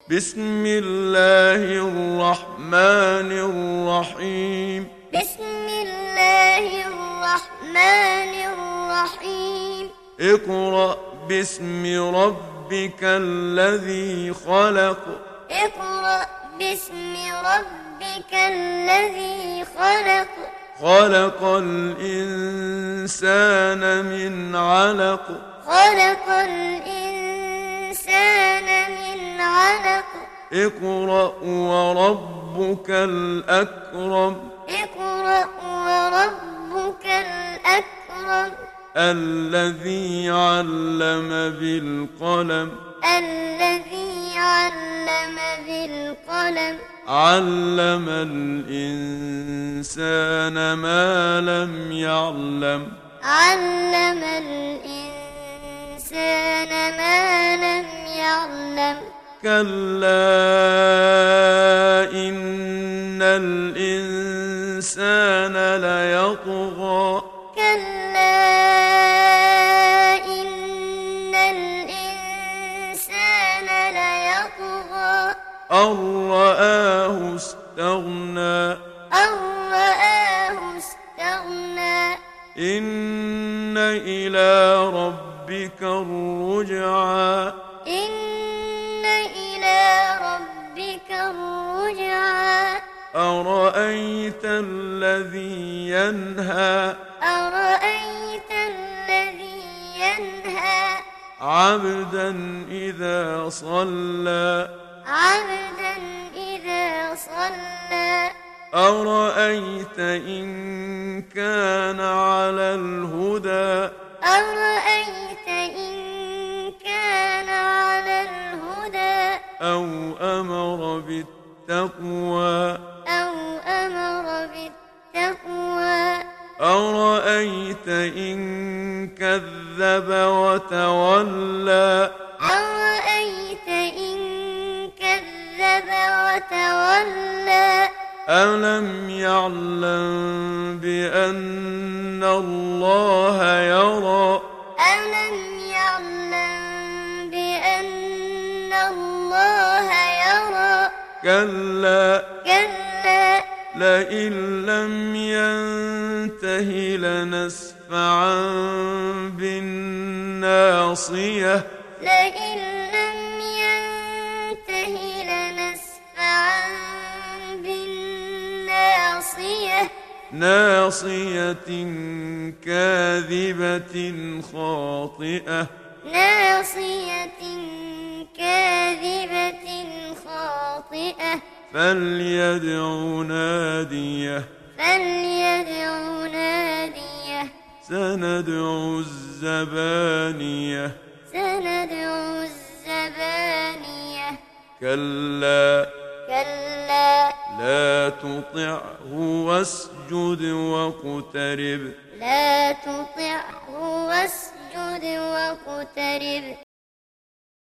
بسم الله الرحمن الرحيم. بسم الله الرحمن الرحيم. اقرأ باسم ربك الذي خلق. اقرأ باسم ربك الذي خلق. خلق الإنسان من علق. خلق الإنسان من علق. اقرأ وربك الأكرم. اقرأ وربك الأكرم. الذي علم بالقلم. الذي علم بالقلم. علم الإنسان ما لم يعلم. علم الإنسان ما لم يعلم. كلا إن الإنسان ليطغى. كلا إن الإنسان ليطغى. أن رآه استغنى. أن رآه استغنى. إن إلى ربك الرجعى. إن إلى ربك الرجعى. أرأيت الذي ينهى. أرأيت الذي ينهى. عبدا إذا صلى. عبدا إذا صلى. أرأيت إن كان على الهدى. أرأيت إن كان على الهدى. أو أمر بالتقوى. أو أمر بالتقوى. أرأيت إن كذب وتولى. أرأيت إن كذب وتولى. ألم يعلم بأن الله يرى. ألم يعلم بأن الله يرى. كلا. كلا. لئن لم ينته لنسفعا بالناصية. لئن لم ينته لنسفعا بالناصية. ناصية كاذبة خاطئة. ناصية كاذبة خاطئة. فليدع ناديه. فليدع ناديه. سندع الزبانية. سندع الزبانية. كلا. كلا. لا تطعه واسجد واقترب. لا تطعه واسجد واقترب.